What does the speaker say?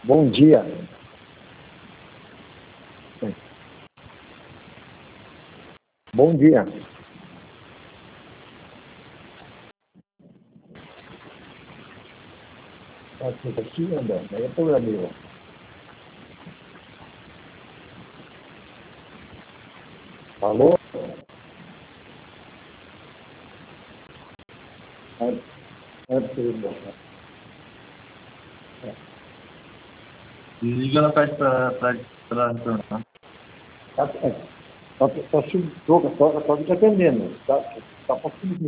Bom dia. Bom dia. Aqui, André, é problema. Alô? Liga na parte para retornar. Tá te atendendo. Tá passando